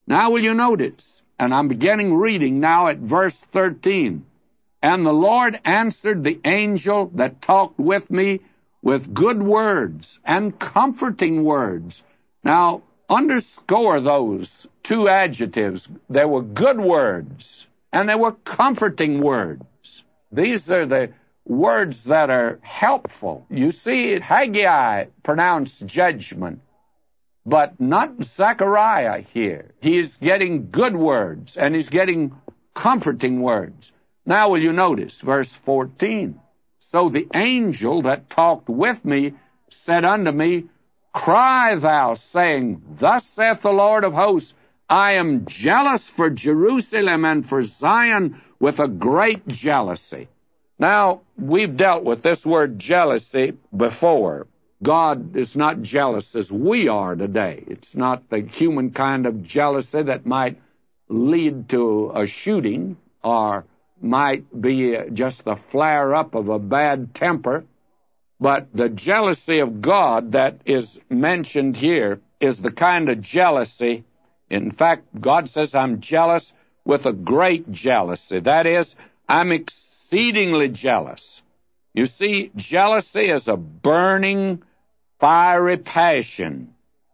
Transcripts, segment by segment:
Now will you notice, and I'm beginning reading now at verse 13. And the Lord answered the angel that talked with me with good words and comforting words. Now, underscore those two adjectives. There were good words, and there were comforting words. These are the words that are helpful. You see, Haggai pronounced judgment, but not Zechariah here. He's getting good words, and he's getting comforting words. Now will you notice, verse 14. So the angel that talked with me said unto me, Cry thou, saying, Thus saith the Lord of hosts, I am jealous for Jerusalem and for Zion with a great jealousy. Now, we've dealt with this word jealousy before. God is not jealous as we are today. It's not the human kind of jealousy that might lead to a shooting or might be just the flare-up of a bad temper. But the jealousy of God that is mentioned here is the kind of jealousy. In fact, God says, I'm jealous with a great jealousy. That is, I'm exceedingly jealous. You see, jealousy is a burning, fiery passion.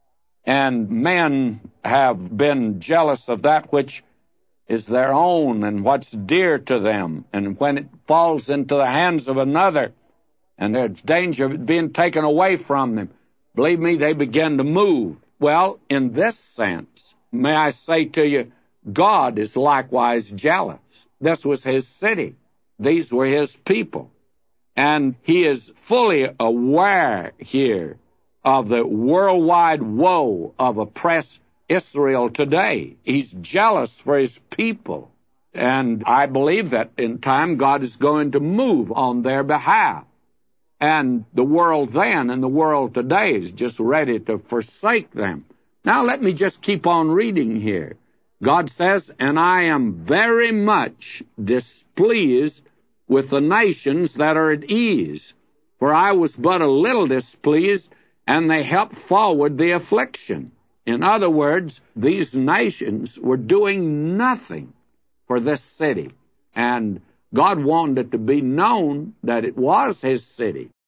And men have been jealous of that which is their own and what's dear to them. And when it falls into the hands of another, and there's danger of it being taken away from them, believe me, they begin to move. Well, in this sense, may I say to you, God is likewise jealous. This was his city. These were his people. And he is fully aware here of the worldwide woe of oppressed Israel today. He's jealous for his people. And I believe that in time God is going to move on their behalf. And the world then and the world today is just ready to forsake them. Now let me just keep on reading here. God says, And I am very much displeased with the nations that are at ease, for I was but a little displeased, and they helped forward the affliction. In other words, these nations were doing nothing for this city. And God wanted it to be known that it was his city.